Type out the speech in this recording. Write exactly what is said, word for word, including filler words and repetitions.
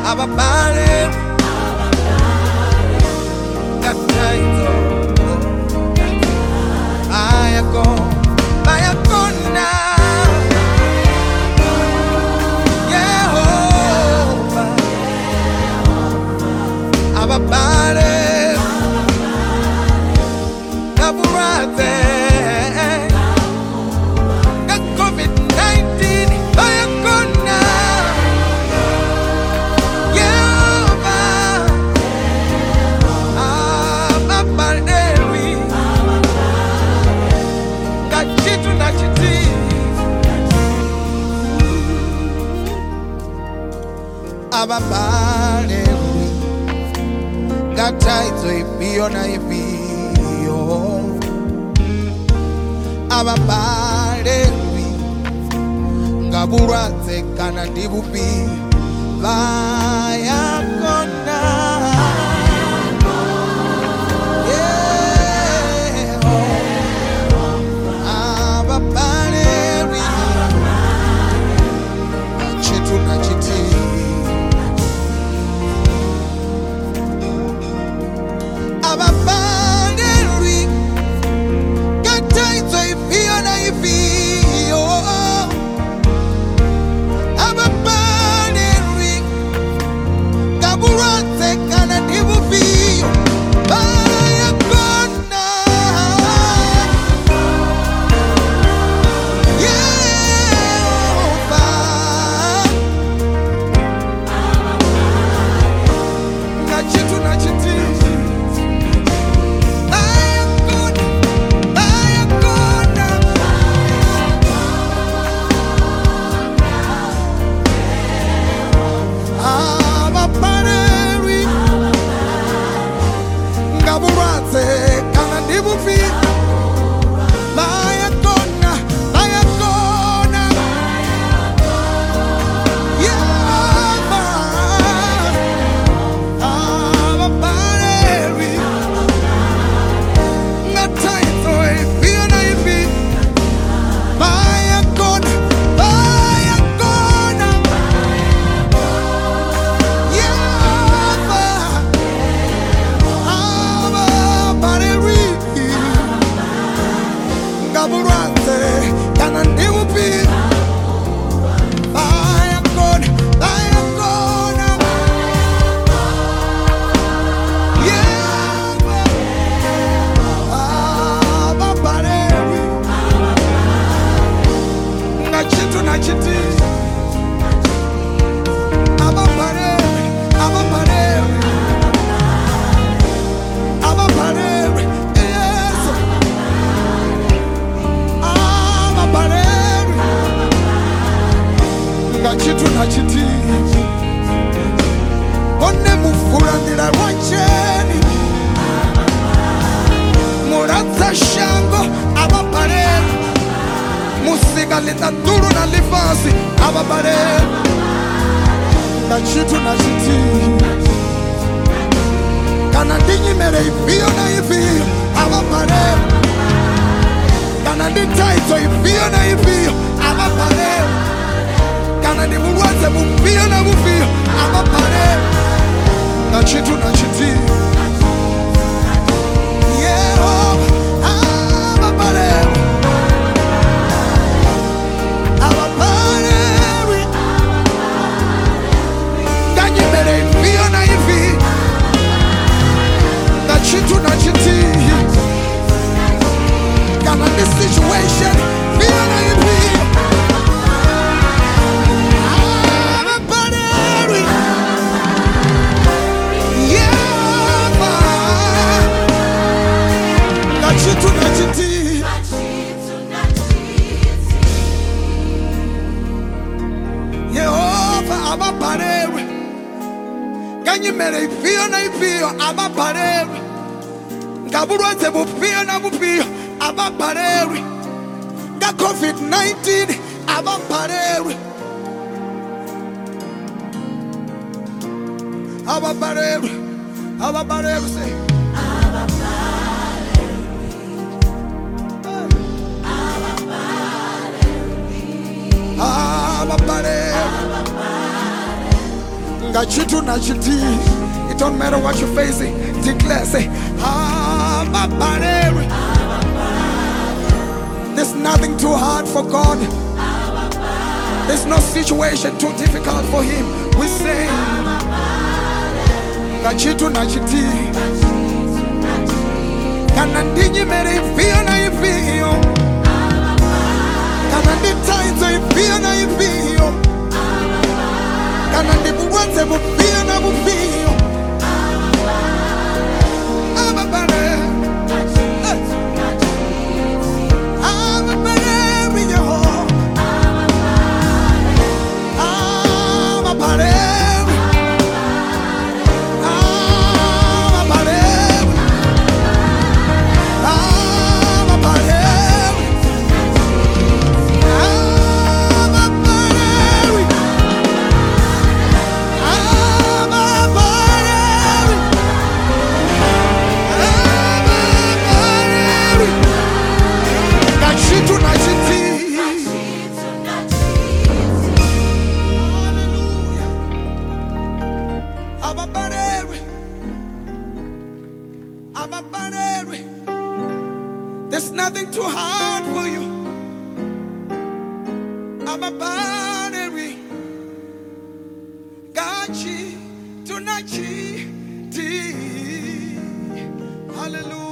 ababale ngataito ayako bayakona Yehova ababale ngaburate COVID nineteen bayakona Yehova ababale ngachitu nachiti ababale ngataito ipio na ipio ababale ngaburate kana ndibupi bayakona ababale chitu na chiti ababale ngataito ipio na ipio ababale ngaburate kana ndibupi bayakona Yehova ngachitu nachiti bayakona bayakona ababale ngaburate kana ndibupi bayakona bayakona Yehova ababale ngataito ipio na ipi bayakona bayakona Yehova ababale ngaburate kana ndibupi bayakona bayakona Yehova ababale ngachitu nachiti ababale ababale ababale Yesu ababale ngachitu nachiti one mufuranira rwancheni muratsa shango ababale musika litaduru na lifasi ababale ngachitu nachiti kana ndinyimere ipio na ipio ababale kana nditaito ipio na ipio ababale kana ndibuwaze bupio na bupio ababale ngachitu nachiti Yehova ababale ababale nganyimere ipio na ipio ngachitu nachiti kana ndi situation ipio na ipio ababale Yehova ngachitu nachiti Yehova ababale nganyimere ipio na ipio ababale ngaburwaze bupio na bupio ababale nga COVID nineteen ababale ababale ababale say ababale Ngachitu na chiti. It don't matter what you're facing. Declare, say, Abba Father. There's nothing too hard for God. There's no situation too difficult for Him. We say, Ngachitu na chiti. Kana ndinyi mere ifio na ifio. Kana nditainzo ifio na ifio. Kana ndibuwanze mufio na mufio. Abba Father. Abba Father in your home. Abba Father. There's nothing too hard for you. I'm a battery. Gachi, tunachi, ti. Hallelujah.